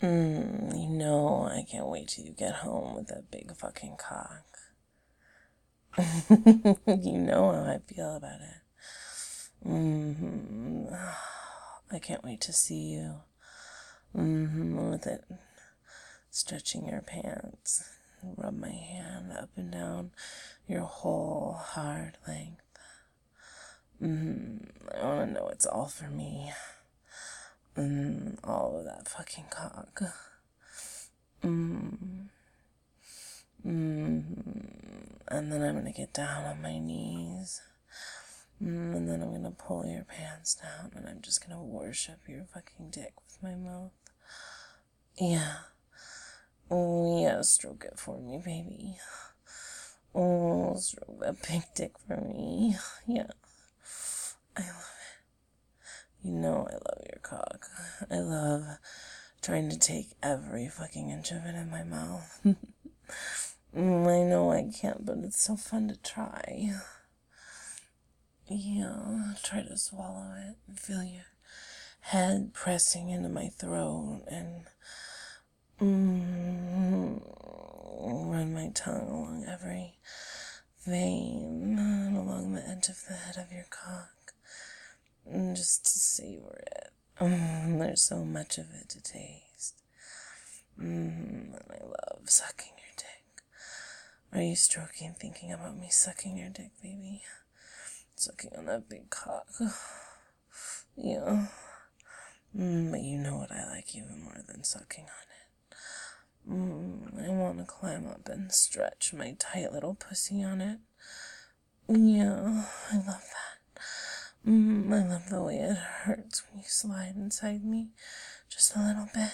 You know I can't wait till you get home with that big fucking cock. You know how I feel about it. I can't wait to see you. With it stretching your pants. Rub my hand up and down your whole hard length. I want to know it's all for me. All of that fucking cock. And then I'm gonna get down on my knees. And then I'm gonna pull your pants down and I'm just gonna worship your fucking dick with my mouth. Yeah. Oh, yeah, stroke it for me, baby. Oh, stroke that big dick for me. Yeah. I love it. You know I love your cock. I love trying to take every fucking inch of it in my mouth. I know I can't, but it's so fun to try. Yeah, try to swallow it and feel your head pressing into my throat and run my tongue along every vein and along the edge of the head of your cock and just to savor it. There's so much of it to taste. And I love sucking your dick. Are you stroking, thinking about me sucking your dick, baby? Sucking on that big cock. Yeah. But you know what I like even more than sucking on it. I want to climb up and stretch my tight little pussy on it. Yeah, I love that. I love the way it hurts when you slide inside me just a little bit.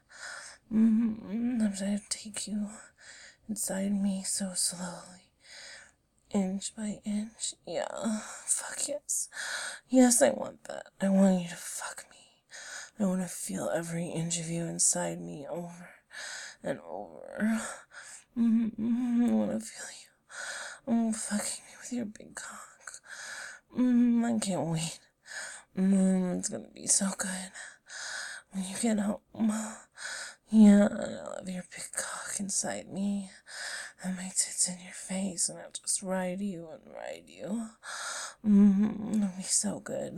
As I take you inside me so slowly, inch by inch. Yeah, fuck yes. Yes, I want that. I want you to fuck me. I want to feel every inch of you inside me over and over. I want to feel you fucking me with your big cock. I can't wait. It's gonna be so good when you get home. Yeah, I'll have your big cock inside me and my tits in your face, and I'll just ride you and ride you. It'll be so good.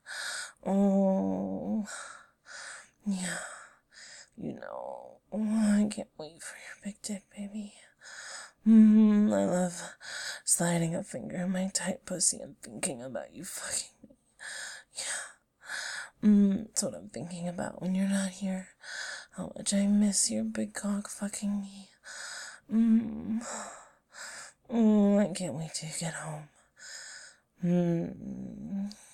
Oh, yeah. You know, I can't wait for your big dick, baby. I love sliding a finger in my tight pussy and thinking about you fucking me. Yeah. That's what I'm thinking about when you're not here. How much I miss your big cock fucking me. I can't wait till you get home.